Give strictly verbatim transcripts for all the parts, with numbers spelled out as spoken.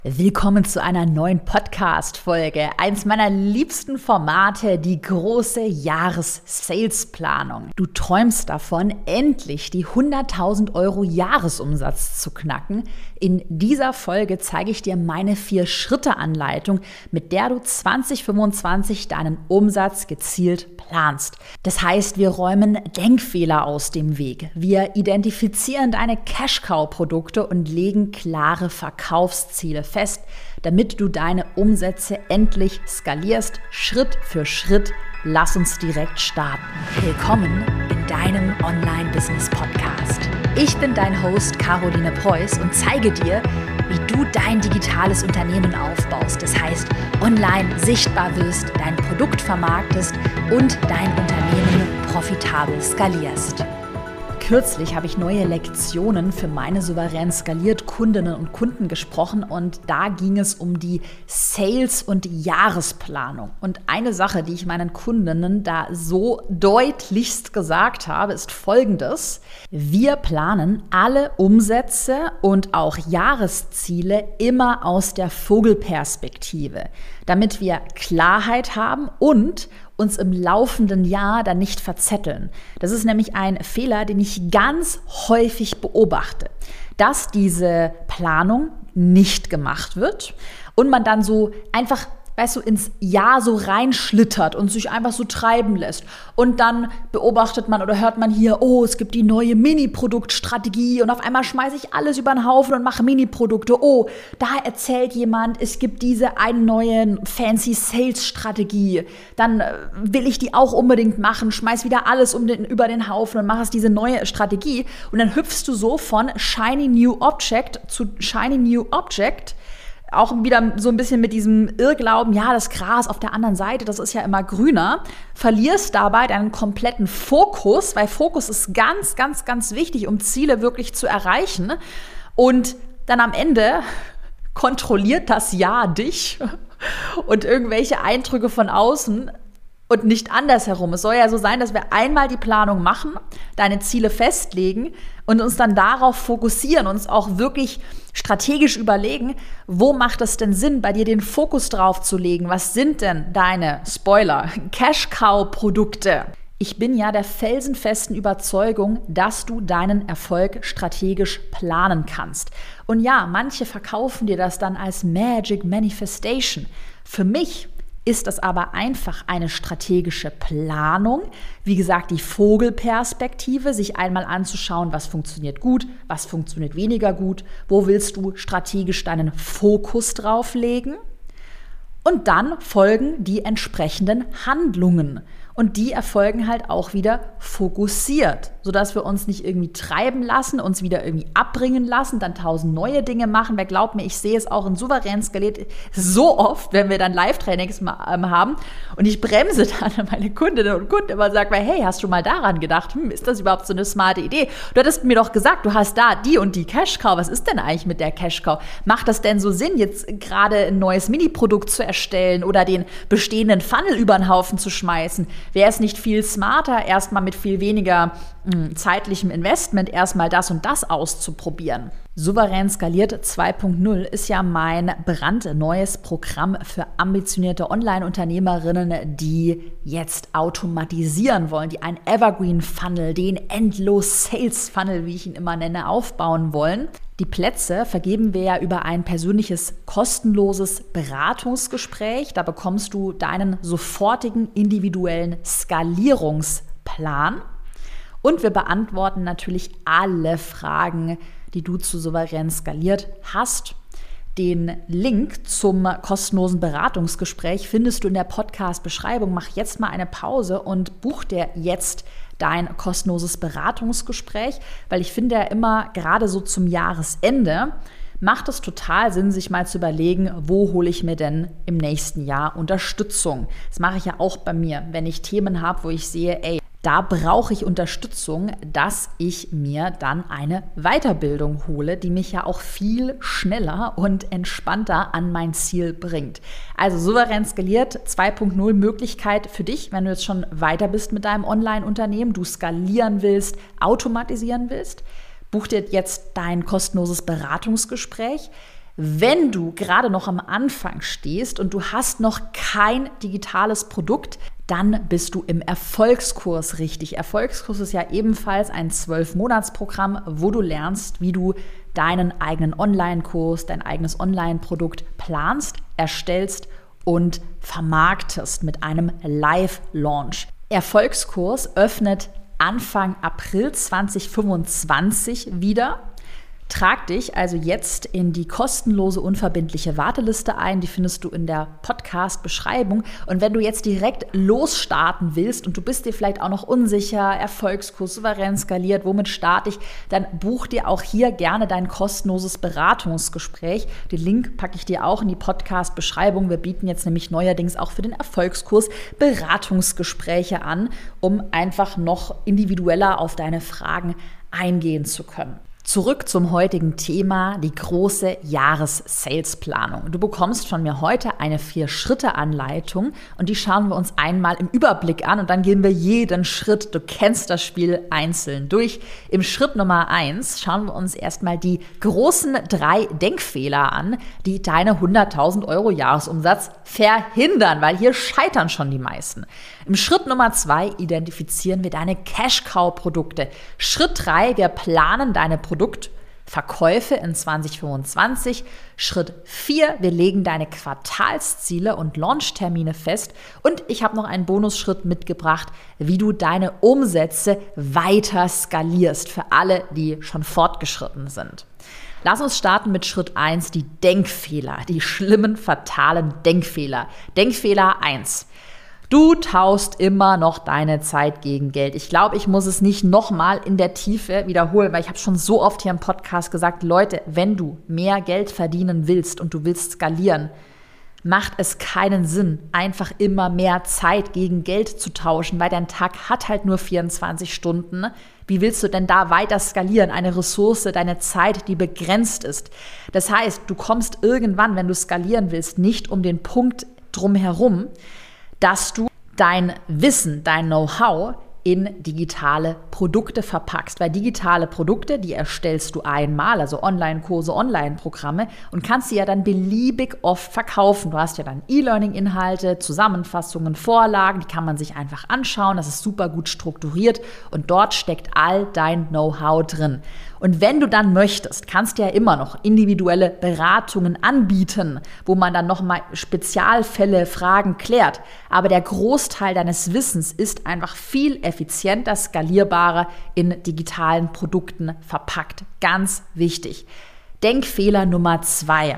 Willkommen zu einer neuen Podcast-Folge. Eins meiner liebsten Formate, die große Jahres-Sales-Planung. Du träumst davon, endlich die hunderttausend Euro Jahresumsatz zu knacken. In dieser Folge zeige ich dir meine Vier-Schritte-Anleitung, mit der du zwanzig fünfundzwanzig deinen Umsatz gezielt planst. Das heißt, wir räumen Denkfehler aus dem Weg. Wir identifizieren deine Cash-Cow-Produkte und legen klare Verkaufsziele fest, damit du deine Umsätze endlich skalierst, Schritt für Schritt. Lass uns direkt starten. Willkommen in deinem Online-Business-Podcast. Ich bin dein Host Caroline Preuß und zeige dir, wie du dein digitales Unternehmen aufbaust. Das heißt, online sichtbar wirst, dein Produkt vermarktest und dein Unternehmen profitabel skalierst. Kürzlich habe ich neue Lektionen für meine souverän skaliert Kundinnen und Kunden gesprochen und da ging es um die Sales- und Jahresplanung. Und eine Sache, die ich meinen Kundinnen da so deutlichst gesagt habe, ist folgendes: Wir planen alle Umsätze und auch Jahresziele immer aus der Vogelperspektive, damit wir Klarheit haben und uns im laufenden Jahr dann nicht verzetteln. Das ist nämlich ein Fehler, den ich ganz häufig beobachte, dass diese Planung nicht gemacht wird und man dann so einfach, weißt du, ins Jahr so reinschlittert und sich einfach so treiben lässt. Und dann beobachtet man oder hört man hier, oh, es gibt die neue Mini-Produktstrategie und auf einmal schmeiße ich alles über den Haufen und mache Mini-Produkte. Oh, da erzählt jemand, es gibt diese eine neue fancy Sales-Strategie. Dann will ich die auch unbedingt machen, schmeiß wieder alles um den, über den Haufen und mach es diese neue Strategie. Und dann hüpfst du so von Shiny New Object zu Shiny New Object. Auch wieder so ein bisschen mit diesem Irrglauben, ja, das Gras auf der anderen Seite, das ist ja immer grüner. Verlierst dabei deinen kompletten Fokus, weil Fokus ist ganz, ganz, ganz wichtig, um Ziele wirklich zu erreichen. Und dann am Ende kontrolliert das Jahr dich und irgendwelche Eindrücke von außen und nicht andersherum. Es soll ja so sein, dass wir einmal die Planung machen, deine Ziele festlegen und uns dann darauf fokussieren, uns auch wirklich strategisch überlegen, wo macht es denn Sinn, bei dir den Fokus drauf zu legen? Was sind denn deine, Spoiler, Cash-Cow-Produkte? Ich bin ja der felsenfesten Überzeugung, dass du deinen Erfolg strategisch planen kannst. Und ja, manche verkaufen dir das dann als Magic Manifestation. Für mich ist das aber einfach eine strategische Planung. Wie gesagt, die Vogelperspektive, sich einmal anzuschauen, was funktioniert gut, was funktioniert weniger gut, wo willst du strategisch deinen Fokus drauf legen? Und dann folgen die entsprechenden Handlungen. Und die erfolgen halt auch wieder fokussiert, sodass wir uns nicht irgendwie treiben lassen, uns wieder irgendwie abbringen lassen, dann tausend neue Dinge machen. Wer glaubt mir, ich sehe es auch in souverän skaliert so oft, wenn wir dann Live-Trainings haben und ich bremse dann meine Kundinnen und Kunden immer und sage, hey, hast du mal daran gedacht? Hm, ist das überhaupt so eine smarte Idee? Du hattest mir doch gesagt, du hast da die und die Cash-Cow. Was ist denn eigentlich mit der Cash-Cow? Macht das denn so Sinn, jetzt gerade ein neues Mini-Produkt zu erstellen oder den bestehenden Funnel über den Haufen zu schmeißen? Wäre es nicht viel smarter, erstmal mit viel weniger mh, zeitlichem Investment erstmal das und das auszuprobieren? Souverän skaliert zwei Punkt null ist ja mein brandneues Programm für ambitionierte Online-Unternehmerinnen, die jetzt automatisieren wollen, die einen Evergreen-Funnel, den Endlos-Sales-Funnel, wie ich ihn immer nenne, aufbauen wollen. Die Plätze vergeben wir ja über ein persönliches, kostenloses Beratungsgespräch. Da bekommst du deinen sofortigen individuellen Skalierungsplan. Und wir beantworten natürlich alle Fragen, die du zu souverän skaliert hast. Den Link zum kostenlosen Beratungsgespräch findest du in der Podcast-Beschreibung. Mach jetzt mal eine Pause und buch dir jetzt dein kostenloses Beratungsgespräch, weil ich finde ja immer, gerade so zum Jahresende, macht es total Sinn, sich mal zu überlegen, wo hole ich mir denn im nächsten Jahr Unterstützung? Das mache ich ja auch bei mir, wenn ich Themen habe, wo ich sehe, ey, da brauche ich Unterstützung, dass ich mir dann eine Weiterbildung hole, die mich ja auch viel schneller und entspannter an mein Ziel bringt. Also souverän skaliert zwei Punkt null Möglichkeit für dich, wenn du jetzt schon weiter bist mit deinem Online-Unternehmen, du skalieren willst, automatisieren willst. Buch dir jetzt dein kostenloses Beratungsgespräch. Wenn du gerade noch am Anfang stehst und du hast noch kein digitales Produkt, dann bist du im Erfolgskurs richtig. Erfolgskurs ist ja ebenfalls ein zwölf-Monats-Programm, wo du lernst, wie du deinen eigenen Online-Kurs, dein eigenes Online-Produkt planst, erstellst und vermarktest mit einem Live-Launch. Erfolgskurs öffnet Anfang April zweitausendfünfundzwanzig wieder. Trag dich also jetzt in die kostenlose, unverbindliche Warteliste ein. Die findest du in der Podcast-Beschreibung. Und wenn du jetzt direkt losstarten willst und du bist dir vielleicht auch noch unsicher, Erfolgskurs, souverän skaliert, womit starte ich, dann buch dir auch hier gerne dein kostenloses Beratungsgespräch. Den Link packe ich dir auch in die Podcast-Beschreibung. Wir bieten jetzt nämlich neuerdings auch für den Erfolgskurs Beratungsgespräche an, um einfach noch individueller auf deine Fragen eingehen zu können. Zurück zum heutigen Thema, die große Jahres-Sales-Planung. Du bekommst von mir heute eine Vier-Schritte-Anleitung und die schauen wir uns einmal im Überblick an und dann gehen wir jeden Schritt, du kennst das Spiel, einzeln durch. Im Schritt Nummer eins schauen wir uns erstmal die großen drei Denkfehler an, die deine hunderttausend Euro Jahresumsatz verhindern, weil hier scheitern schon die meisten. Im Schritt Nummer zwei identifizieren wir deine Cash-Cow-Produkte. Schritt drei, wir planen deine Produktverkäufe in zweitausendfünfundzwanzig. Schritt vier, wir legen deine Quartalsziele und Launchtermine fest. Und ich habe noch einen Bonusschritt mitgebracht, wie du deine Umsätze weiter skalierst für alle, die schon fortgeschritten sind. Lass uns starten mit Schritt eins, die Denkfehler, die schlimmen, fatalen Denkfehler. Denkfehler eins. Du tauschst immer noch deine Zeit gegen Geld. Ich glaube, ich muss es nicht nochmal in der Tiefe wiederholen, weil ich habe schon so oft hier im Podcast gesagt, Leute, wenn du mehr Geld verdienen willst und du willst skalieren, macht es keinen Sinn, einfach immer mehr Zeit gegen Geld zu tauschen, weil dein Tag hat halt nur vierundzwanzig Stunden. Wie willst du denn da weiter skalieren? Eine Ressource, deine Zeit, die begrenzt ist. Das heißt, du kommst irgendwann, wenn du skalieren willst, nicht um den Punkt drumherum, dass du dein Wissen, dein Know-how in digitale Produkte verpackst. Weil digitale Produkte, die erstellst du einmal, also Online-Kurse, Online-Programme und kannst sie ja dann beliebig oft verkaufen. Du hast ja dann E-Learning-Inhalte, Zusammenfassungen, Vorlagen, die kann man sich einfach anschauen. Das ist super gut strukturiert und dort steckt all dein Know-how drin. Und wenn du dann möchtest, kannst du ja immer noch individuelle Beratungen anbieten, wo man dann nochmal Spezialfälle, Fragen klärt. Aber der Großteil deines Wissens ist einfach viel effizienter, skalierbarer in digitalen Produkten verpackt. Ganz wichtig. Denkfehler Nummer zwei.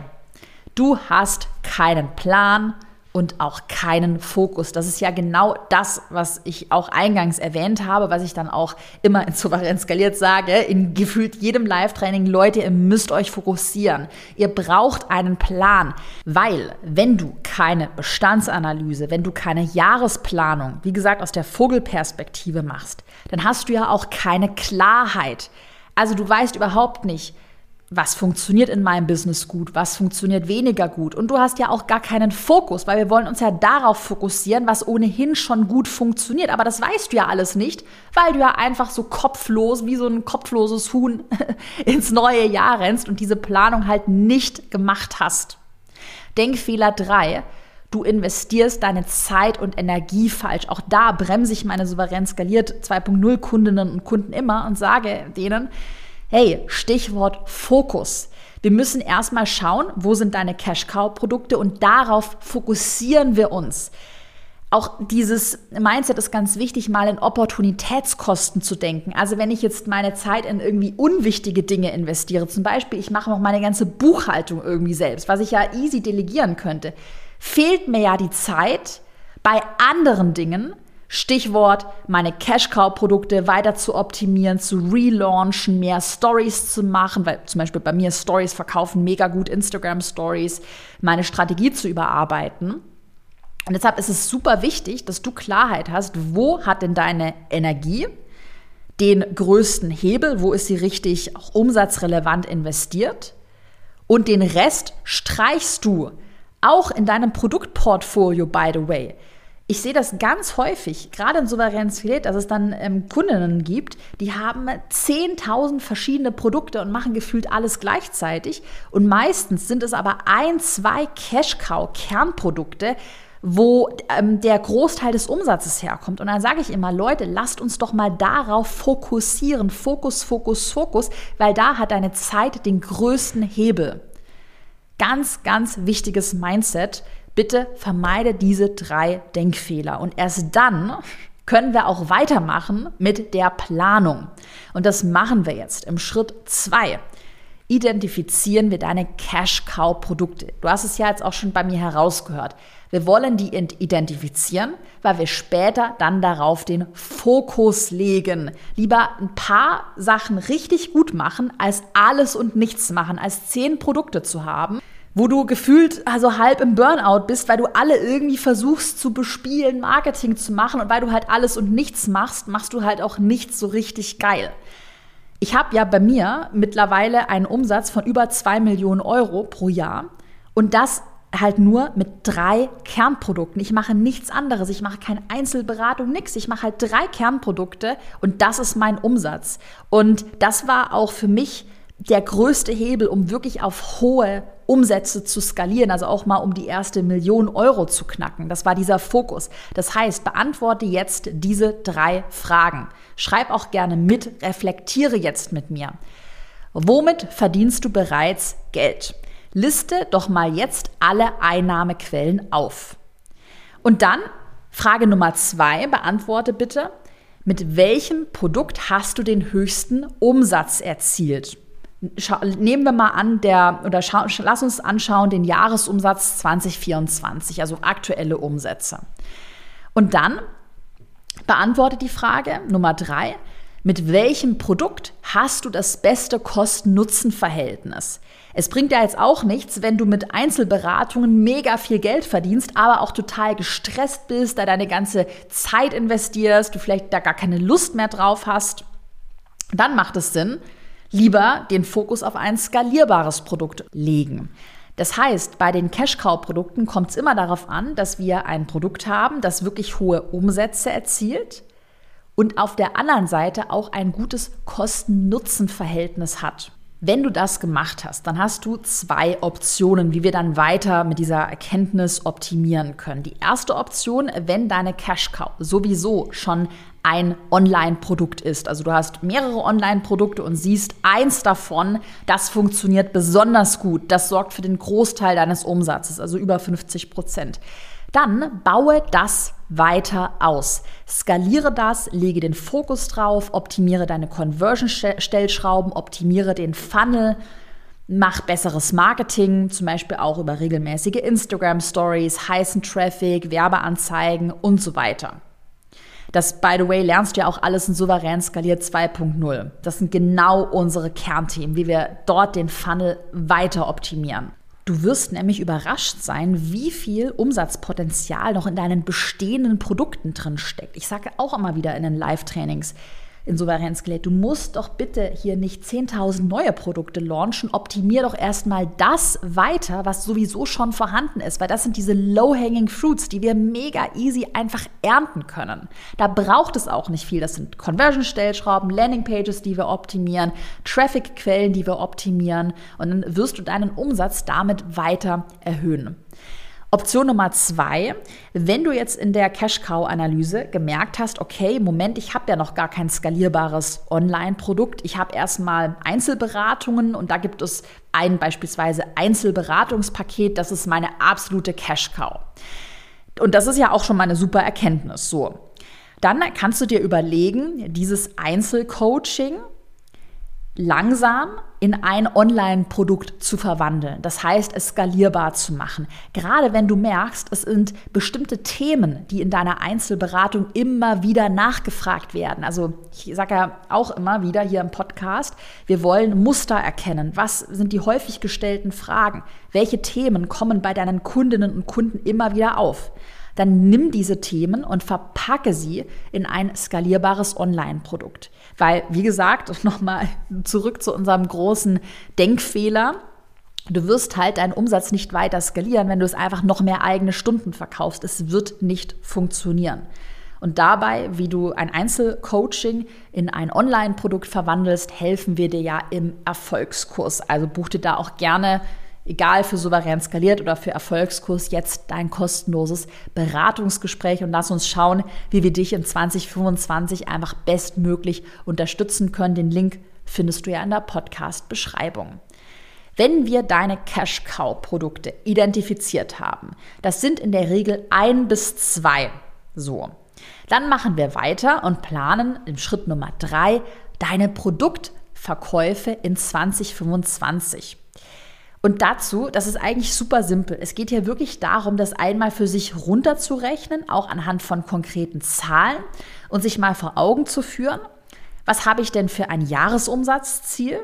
Du hast keinen Plan und auch keinen Fokus. Das ist ja genau das, was ich auch eingangs erwähnt habe, was ich dann auch immer in Souverän skaliert sage, in gefühlt jedem Live-Training, Leute, ihr müsst euch fokussieren. Ihr braucht einen Plan, weil wenn du keine Bestandsanalyse, wenn du keine Jahresplanung, wie gesagt, aus der Vogelperspektive machst, dann hast du ja auch keine Klarheit. Also du weißt überhaupt nicht, was funktioniert in meinem Business gut, was funktioniert weniger gut. Und du hast ja auch gar keinen Fokus, weil wir wollen uns ja darauf fokussieren, was ohnehin schon gut funktioniert. Aber das weißt du ja alles nicht, weil du ja einfach so kopflos, wie so ein kopfloses Huhn ins neue Jahr rennst und diese Planung halt nicht gemacht hast. Denkfehler drei. Du investierst deine Zeit und Energie falsch. Auch da bremse ich meine Souverän skaliert zwei Punkt null Kundinnen und Kunden immer und sage denen, hey, Stichwort Fokus. Wir müssen erstmal schauen, wo sind deine Cash-Cow-Produkte und darauf fokussieren wir uns. Auch dieses Mindset ist ganz wichtig, mal in Opportunitätskosten zu denken. Also wenn ich jetzt meine Zeit in irgendwie unwichtige Dinge investiere, zum Beispiel ich mache noch meine ganze Buchhaltung irgendwie selbst, was ich ja easy delegieren könnte, fehlt mir ja die Zeit bei anderen Dingen, Stichwort, meine Cash-Cow-Produkte weiter zu optimieren, zu relaunchen, mehr Stories zu machen, weil zum Beispiel bei mir Stories verkaufen mega gut, Instagram-Stories, meine Strategie zu überarbeiten. Und deshalb ist es super wichtig, dass du Klarheit hast, wo hat denn deine Energie den größten Hebel, wo ist sie richtig auch umsatzrelevant investiert und den Rest streichst du auch in deinem Produktportfolio, by the way. Ich sehe das ganz häufig, gerade in souveränen Skelett, dass es dann ähm, Kundinnen gibt, die haben zehntausend verschiedene Produkte und machen gefühlt alles gleichzeitig. Und meistens sind es aber ein, zwei Cash-Cow-Kernprodukte, wo ähm, der Großteil des Umsatzes herkommt. Und dann sage ich immer, Leute, lasst uns doch mal darauf fokussieren. Fokus, Fokus, Fokus, weil da hat deine Zeit den größten Hebel. Ganz, ganz wichtiges Mindset. Bitte vermeide diese drei Denkfehler. Und erst dann können wir auch weitermachen mit der Planung. Und das machen wir jetzt im Schritt zwei. Identifizieren wir deine Cash-Cow-Produkte. Du hast es ja jetzt auch schon bei mir herausgehört. Wir wollen die identifizieren, weil wir später dann darauf den Fokus legen. Lieber ein paar Sachen richtig gut machen, als alles und nichts machen, als zehn Produkte zu haben, wo du gefühlt also halb im Burnout bist, weil du alle irgendwie versuchst zu bespielen, Marketing zu machen, und weil du halt alles und nichts machst, machst du halt auch nichts so richtig geil. Ich habe ja bei mir mittlerweile einen Umsatz von über zwei Millionen Euro pro Jahr und das halt nur mit drei Kernprodukten. Ich mache nichts anderes. Ich mache keine Einzelberatung, nichts. Ich mache halt drei Kernprodukte und das ist mein Umsatz. Und das war auch für mich der größte Hebel, um wirklich auf hohe Umsätze zu skalieren, also auch mal um die erste Million Euro zu knacken. Das war dieser Fokus. Das heißt, beantworte jetzt diese drei Fragen. Schreib auch gerne mit, reflektiere jetzt mit mir. Womit verdienst du bereits Geld? Liste doch mal jetzt alle Einnahmequellen auf. Und dann Frage Nummer zwei, beantworte bitte, mit welchem Produkt hast du den höchsten Umsatz erzielt? Schau, nehmen wir mal an, der, oder schau, lass uns anschauen, den Jahresumsatz zwanzig vierundzwanzig, also aktuelle Umsätze. Und dann beantworte die Frage Nummer drei, mit welchem Produkt hast du das beste Kosten-Nutzen-Verhältnis? Es bringt ja jetzt auch nichts, wenn du mit Einzelberatungen mega viel Geld verdienst, aber auch total gestresst bist, da deine ganze Zeit investierst, du vielleicht da gar keine Lust mehr drauf hast. Dann macht es Sinn, lieber den Fokus auf ein skalierbares Produkt legen. Das heißt, bei den Cash-Cow-Produkten kommt es immer darauf an, dass wir ein Produkt haben, das wirklich hohe Umsätze erzielt und auf der anderen Seite auch ein gutes Kosten-Nutzen-Verhältnis hat. Wenn du das gemacht hast, dann hast du zwei Optionen, wie wir dann weiter mit dieser Erkenntnis optimieren können. Die erste Option, wenn deine Cash-Cow sowieso schon ein Online-Produkt ist. Also du hast mehrere Online-Produkte und siehst eins davon, das funktioniert besonders gut. Das sorgt für den Großteil deines Umsatzes, also über fünfzig Prozent. Dann baue das weiter aus. Skaliere das, lege den Fokus drauf, optimiere deine Conversion-Stellschrauben, optimiere den Funnel, mach besseres Marketing, zum Beispiel auch über regelmäßige Instagram-Stories, heißen Traffic, Werbeanzeigen und so weiter. Das, by the way, lernst du ja auch alles in Souverän skaliert zwei Punkt null. Das sind genau unsere Kernthemen, wie wir dort den Funnel weiter optimieren. Du wirst nämlich überrascht sein, wie viel Umsatzpotenzial noch in deinen bestehenden Produkten drin steckt. Ich sage auch immer wieder in den Live-Trainings in Souverän Skelett, du musst doch bitte hier nicht zehntausend neue Produkte launchen, optimier doch erstmal das weiter, was sowieso schon vorhanden ist, weil das sind diese low-hanging fruits, die wir mega easy einfach ernten können. Da braucht es auch nicht viel, das sind Conversion-Stellschrauben, Landing-Pages, die wir optimieren, Traffic-Quellen, die wir optimieren und dann wirst du deinen Umsatz damit weiter erhöhen. Option Nummer zwei, wenn du jetzt in der Cash-Cow-Analyse gemerkt hast, okay, Moment, ich habe ja noch gar kein skalierbares Online-Produkt, ich habe erstmal Einzelberatungen und da gibt es ein beispielsweise Einzelberatungspaket, das ist meine absolute Cash-Cow. Und das ist ja auch schon mal eine super Erkenntnis. So, dann kannst du dir überlegen, dieses Einzelcoaching langsam in ein Online-Produkt zu verwandeln. Das heißt, es skalierbar zu machen. Gerade wenn du merkst, es sind bestimmte Themen, die in deiner Einzelberatung immer wieder nachgefragt werden. Also ich sage ja auch immer wieder hier im Podcast, wir wollen Muster erkennen. Was sind die häufig gestellten Fragen? Welche Themen kommen bei deinen Kundinnen und Kunden immer wieder auf? Dann nimm diese Themen und verpacke sie in ein skalierbares Online-Produkt. Weil, wie gesagt, nochmal zurück zu unserem großen Denkfehler, Du wirst halt deinen Umsatz nicht weiter skalieren, wenn du es einfach noch mehr eigene Stunden verkaufst. Es wird nicht funktionieren. Und dabei, wie du ein Einzelcoaching in ein Online-Produkt verwandelst, helfen wir dir ja im Erfolgskurs. Also buch dir da auch gerne, egal für souverän skaliert oder für Erfolgskurs, jetzt dein kostenloses Beratungsgespräch und lass uns schauen, wie wir dich in zwanzig fünfundzwanzig einfach bestmöglich unterstützen können. Den Link findest du ja in der Podcast-Beschreibung. Wenn wir deine Cash-Cow-Produkte identifiziert haben, das sind in der Regel ein bis zwei so, dann machen wir weiter und planen im Schritt Nummer drei deine Produktverkäufe in zwanzig fünfundzwanzig. Und dazu, das ist eigentlich super simpel. Es geht hier wirklich darum, das einmal für sich runterzurechnen, auch anhand von konkreten Zahlen und sich mal vor Augen zu führen, was habe ich denn für ein Jahresumsatzziel?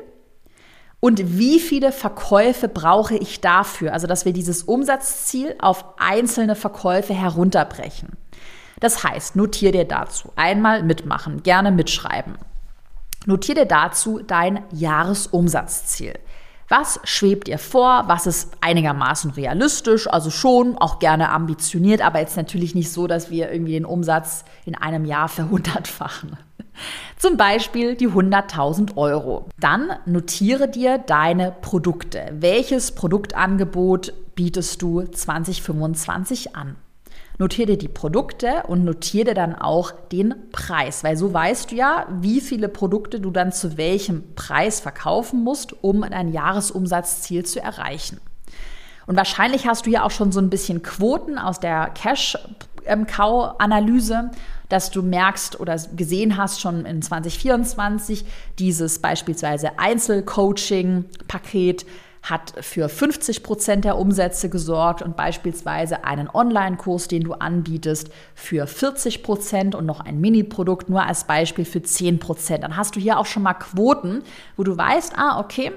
Und wie viele Verkäufe brauche ich dafür? Also, dass wir dieses Umsatzziel auf einzelne Verkäufe herunterbrechen. Das heißt, notier dir dazu, einmal mitmachen, gerne mitschreiben. Notier dir dazu dein Jahresumsatzziel. Was schwebt dir vor? Was ist einigermaßen realistisch? Also schon, auch gerne ambitioniert, aber jetzt natürlich nicht so, dass wir irgendwie den Umsatz in einem Jahr verhundertfachen. Zum Beispiel die hunderttausend Euro. Dann notiere dir deine Produkte. Welches Produktangebot bietest du zwanzig fünfundzwanzig an? Notiere dir die Produkte und notiere dir dann auch den Preis, weil so weißt du ja, wie viele Produkte du dann zu welchem Preis verkaufen musst, um dein Jahresumsatzziel zu erreichen. Und wahrscheinlich hast du ja auch schon so ein bisschen Quoten aus der Cash-Cow-Analyse, dass du merkst oder gesehen hast schon in zwanzig vierundzwanzig, dieses beispielsweise Einzelcoaching-Paket hat für fünfzig Prozent der Umsätze gesorgt und beispielsweise einen Online-Kurs, den du anbietest, für vierzig Prozent und noch ein Mini-Produkt nur als Beispiel für zehn Prozent. Dann hast du hier auch schon mal Quoten, wo du weißt, ah, okay,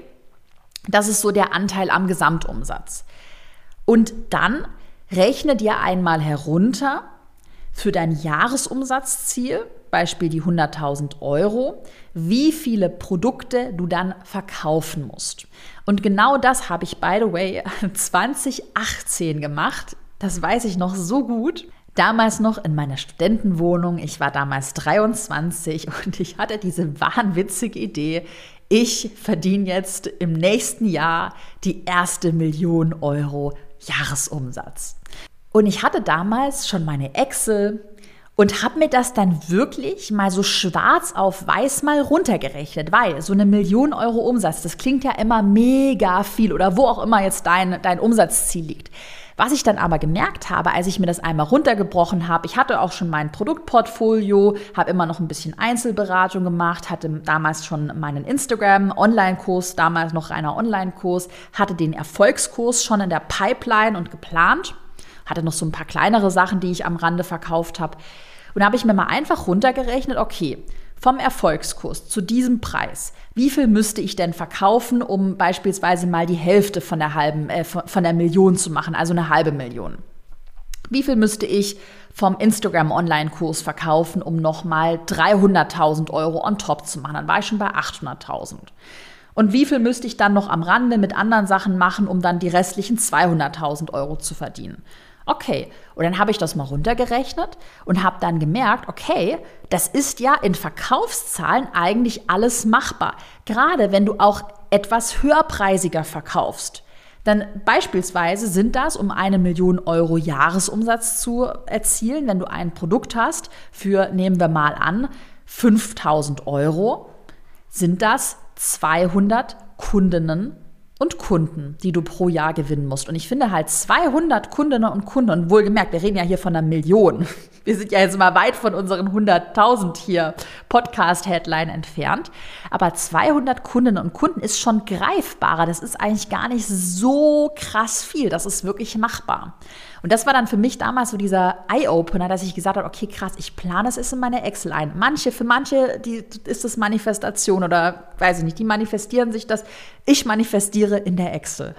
das ist so der Anteil am Gesamtumsatz. Und dann rechne dir einmal herunter für dein Jahresumsatzziel, Beispiel die hunderttausend Euro, wie viele Produkte du dann verkaufen musst. Und genau das habe ich, by the way, zwanzig achtzehn gemacht. Das weiß ich noch so gut. Damals noch in meiner Studentenwohnung. Ich war damals dreiundzwanzig und ich hatte diese wahnwitzige Idee, ich verdiene jetzt im nächsten Jahr die erste Million Euro Jahresumsatz. Und ich hatte damals schon meine Excel und habe mir das dann wirklich mal so schwarz auf weiß mal runtergerechnet, weil so eine Million Euro Umsatz, das klingt ja immer mega viel oder wo auch immer jetzt dein, dein Umsatzziel liegt. Was ich dann aber gemerkt habe, als ich mir das einmal runtergebrochen habe, ich hatte auch schon mein Produktportfolio, habe immer noch ein bisschen Einzelberatung gemacht, hatte damals schon meinen Instagram-Online-Kurs, damals noch reiner Online-Kurs, hatte den Erfolgskurs schon in der Pipeline und geplant, hatte noch so ein paar kleinere Sachen, die ich am Rande verkauft habe. Und da habe ich mir mal einfach runtergerechnet, okay, vom Erfolgskurs zu diesem Preis, wie viel müsste ich denn verkaufen, um beispielsweise mal die Hälfte von der halben, äh, von der Million zu machen, also eine halbe Million? Wie viel müsste ich vom Instagram-Online-Kurs verkaufen, um nochmal dreihunderttausend Euro on top zu machen? Dann war ich schon bei achthunderttausend. Und wie viel müsste ich dann noch am Rande mit anderen Sachen machen, um dann die restlichen zweihunderttausend Euro zu verdienen? Okay, und dann habe ich das mal runtergerechnet und habe dann gemerkt, okay, das ist ja in Verkaufszahlen eigentlich alles machbar. Gerade wenn du auch etwas höherpreisiger verkaufst. Dann beispielsweise sind das, um eine Million Euro Jahresumsatz zu erzielen, wenn du ein Produkt hast für, nehmen wir mal an, fünftausend Euro, sind das zweihundert Kundinnen und Kunden, die du pro Jahr gewinnen musst. Und ich finde halt zweihundert Kundinnen und Kunden, und wohlgemerkt, wir reden ja hier von einer Million. Wir sind ja jetzt mal weit von unseren hunderttausend hier Podcast-Headline entfernt. Aber zweihundert Kundinnen und Kunden ist schon greifbarer. Das ist eigentlich gar nicht so krass viel. Das ist wirklich machbar. Und das war dann für mich damals so dieser Eye-Opener, dass ich gesagt habe, okay, krass, ich plane es in meine Excel ein. Manche, für manche die, ist das Manifestation oder weiß ich nicht, die manifestieren sich das. Ich manifestiere in der Excel.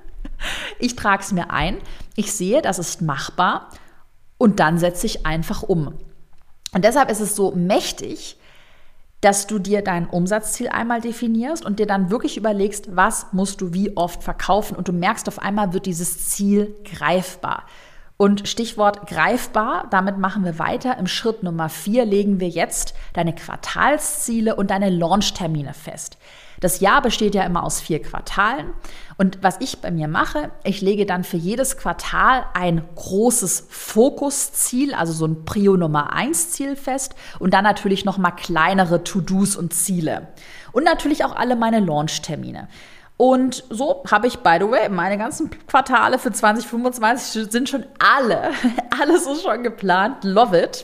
Ich trage es mir ein, ich sehe, das ist machbar und dann setze ich einfach um. Und deshalb ist es so mächtig, dass du dir dein Umsatzziel einmal definierst und dir dann wirklich überlegst, was musst du wie oft verkaufen, und du merkst, auf einmal wird dieses Ziel greifbar. Und Stichwort greifbar, damit machen wir weiter. Im Schritt Nummer vier legen wir jetzt deine Quartalsziele und deine Launchtermine fest. Das Jahr besteht ja immer aus vier Quartalen, und was ich bei mir mache, ich lege dann für jedes Quartal ein großes Fokusziel, also so ein Prio Nummer eins Ziel fest, und dann natürlich noch mal kleinere To-Dos und Ziele und natürlich auch alle meine Launchtermine. Und so habe ich, by the way, meine ganzen Quartale für zwanzig fünfundzwanzig sind schon alle, alles ist schon geplant, love it.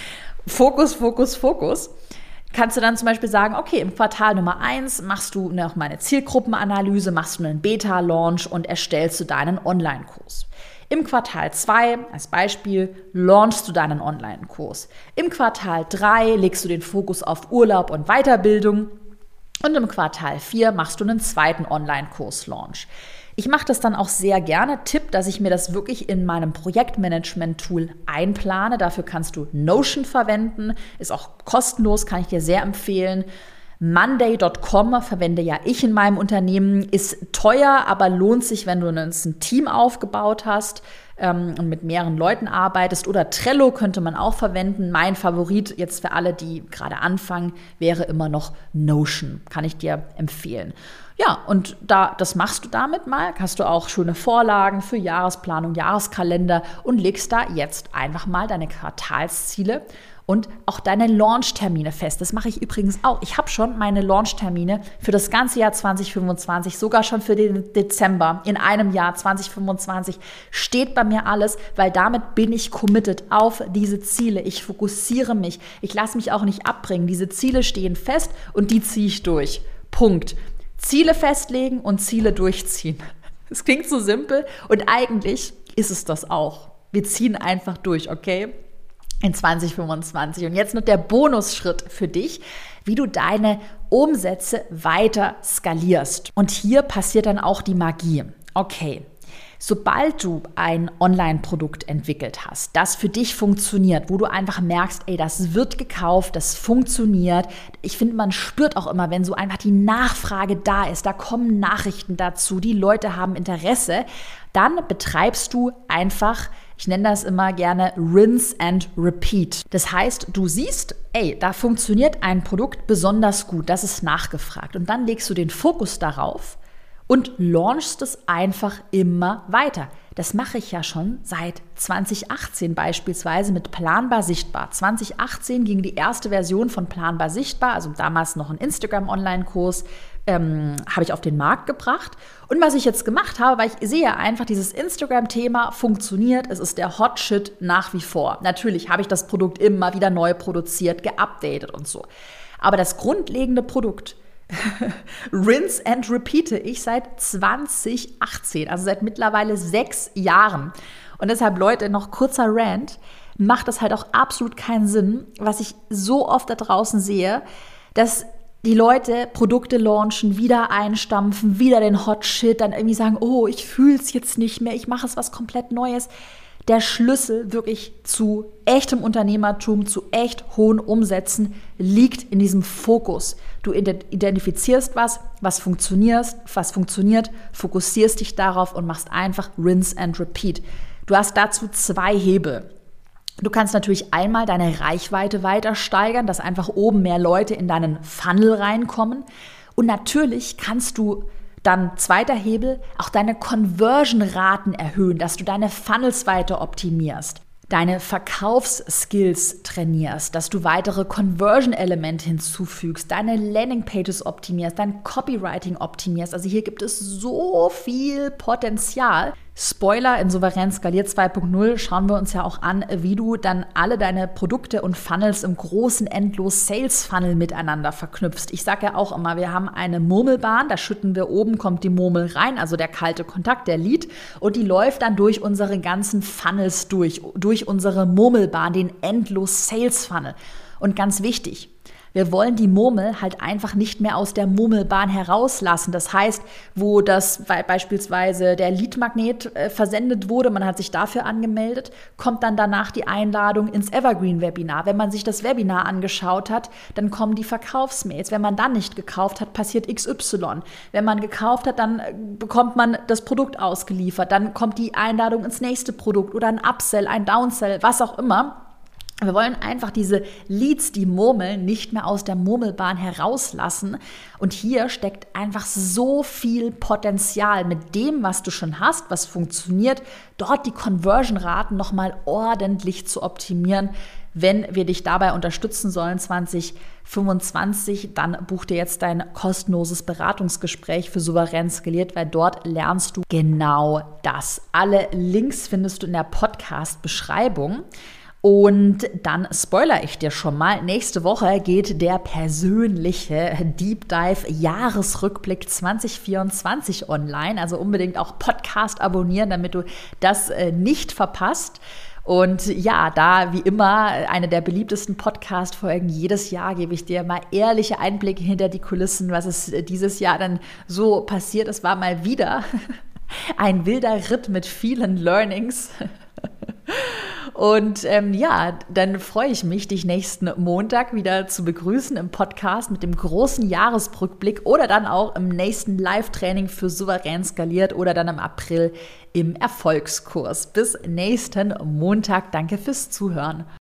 Fokus, Fokus, Fokus. Kannst du dann zum Beispiel sagen, okay, im Quartal Nummer eins machst du noch mal eine Zielgruppenanalyse, machst du einen Beta-Launch und erstellst du deinen Online-Kurs. Im Quartal zwei, als Beispiel, launchst du deinen Online-Kurs. Im Quartal drei legst du den Fokus auf Urlaub und Weiterbildung. Und im Quartal vier machst du einen zweiten Online-Kurs-Launch. Ich mache das dann auch sehr gerne. Tipp, dass ich mir das wirklich in meinem Projektmanagement-Tool einplane. Dafür kannst du Notion verwenden. Ist auch kostenlos, kann ich dir sehr empfehlen. Monday Punkt com verwende ja ich in meinem Unternehmen. Ist teuer, aber lohnt sich, wenn du ein Team aufgebaut hast ähm, und mit mehreren Leuten arbeitest. Oder Trello könnte man auch verwenden. Mein Favorit jetzt für alle, die gerade anfangen, wäre immer noch Notion. Kann ich dir empfehlen. Ja, und da, das machst du damit mal. Hast du auch schöne Vorlagen für Jahresplanung, Jahreskalender und legst da jetzt einfach mal deine Quartalsziele und auch deine Launchtermine fest. Das mache ich übrigens auch. Ich habe schon meine Launchtermine für das ganze Jahr zwanzig fünfundzwanzig, sogar schon für den Dezember. In einem Jahr zwanzig fünfundzwanzig steht bei mir alles, weil damit bin ich committed auf diese Ziele. Ich fokussiere mich. Ich lasse mich auch nicht abbringen. Diese Ziele stehen fest und die ziehe ich durch. Punkt. Ziele festlegen und Ziele durchziehen. Es klingt so simpel und eigentlich ist es das auch. Wir ziehen einfach durch, okay? In zwanzig fünfundzwanzig. Und jetzt noch der Bonusschritt für dich, wie du deine Umsätze weiter skalierst. Und hier passiert dann auch die Magie. Okay, sobald du ein Online-Produkt entwickelt hast, das für dich funktioniert, wo du einfach merkst, ey, das wird gekauft, das funktioniert. Ich finde, man spürt auch immer, wenn so einfach die Nachfrage da ist, da kommen Nachrichten dazu, die Leute haben Interesse, dann betreibst du einfach, ich nenne das immer gerne Rinse and Repeat. Das heißt, du siehst, ey, da funktioniert ein Produkt besonders gut, das ist nachgefragt. Und dann legst du den Fokus darauf und launchst es einfach immer weiter. Das mache ich ja schon seit zwanzig achtzehn beispielsweise mit Planbar Sichtbar. zwanzig achtzehn ging die erste Version von Planbar Sichtbar, also damals noch ein Instagram-Online-Kurs, ähm, habe ich auf den Markt gebracht. Und was ich jetzt gemacht habe, weil ich sehe einfach, dieses Instagram-Thema funktioniert, es ist der Hot Shit nach wie vor. Natürlich habe ich das Produkt immer wieder neu produziert, geupdatet und so. Aber das grundlegende Produkt, Rinse and repeate ich seit zwanzig achtzehn, also seit mittlerweile sechs Jahren. Und deshalb, Leute, noch kurzer Rant, macht das halt auch absolut keinen Sinn, was ich so oft da draußen sehe, dass die Leute Produkte launchen, wieder einstampfen, wieder den Hot Shit, dann irgendwie sagen, oh, ich fühle es jetzt nicht mehr, ich mache es was komplett Neues. Der Schlüssel wirklich zu echtem Unternehmertum, zu echt hohen Umsätzen liegt in diesem Fokus. Du identifizierst was, was funktioniert, was funktioniert, fokussierst dich darauf und machst einfach Rinse and Repeat. Du hast dazu zwei Hebel. Du kannst natürlich einmal deine Reichweite weiter steigern, dass einfach oben mehr Leute in deinen Funnel reinkommen. Und natürlich kannst du dann zweiter Hebel, auch deine Conversion-Raten erhöhen, dass du deine Funnels weiter optimierst, deine Verkaufsskills trainierst, dass du weitere Conversion-Elemente hinzufügst, deine Landingpages optimierst, dein Copywriting optimierst. Also hier gibt es so viel Potenzial. Spoiler, in Souverän skaliert zwei Punkt null schauen wir uns ja auch an, wie du dann alle deine Produkte und Funnels im großen Endlos-Sales-Funnel miteinander verknüpfst. Ich sage ja auch immer, wir haben eine Murmelbahn, da schütten wir oben, kommt die Murmel rein, also der kalte Kontakt, der Lead, und die läuft dann durch unsere ganzen Funnels durch, durch unsere Murmelbahn, den Endlos-Sales-Funnel. Und ganz wichtig, Wir wollen die Murmel halt einfach nicht mehr aus der Murmelbahn herauslassen. Das heißt, wo das beispielsweise der Lead-Magnet äh, versendet wurde, man hat sich dafür angemeldet, kommt dann danach die Einladung ins Evergreen-Webinar. Wenn man sich das Webinar angeschaut hat, dann kommen die Verkaufsmails. Wenn man dann nicht gekauft hat, passiert X Y. Wenn man gekauft hat, dann bekommt man das Produkt ausgeliefert. Dann kommt die Einladung ins nächste Produkt oder ein Upsell, ein Downsell, was auch immer. Wir wollen einfach diese Leads, die murmeln, nicht mehr aus der Murmelbahn herauslassen. Und hier steckt einfach so viel Potenzial mit dem, was du schon hast, was funktioniert, dort die Conversion-Raten nochmal ordentlich zu optimieren. Wenn wir dich dabei unterstützen sollen zwanzig fünfundzwanzig, dann buch dir jetzt dein kostenloses Beratungsgespräch für Souverän Skaliert, weil dort lernst du genau das. Alle Links findest du in der Podcast-Beschreibung. Und dann spoilere ich dir schon mal, nächste Woche geht der persönliche Deep Dive Jahresrückblick zwanzig vierundzwanzig online. Also unbedingt auch Podcast abonnieren, damit du das äh, nicht verpasst. Und ja, da wie immer eine der beliebtesten Podcast-Folgen jedes Jahr gebe ich dir mal ehrliche Einblicke hinter die Kulissen, was es dieses Jahr dann so passiert. Es war mal wieder ein wilder Ritt mit vielen Learnings. Und ähm, ja, dann freue ich mich, dich nächsten Montag wieder zu begrüßen im Podcast mit dem großen Jahresrückblick oder dann auch im nächsten Live-Training für Souverän Skaliert oder dann im April im Erfolgskurs. Bis nächsten Montag. Danke fürs Zuhören.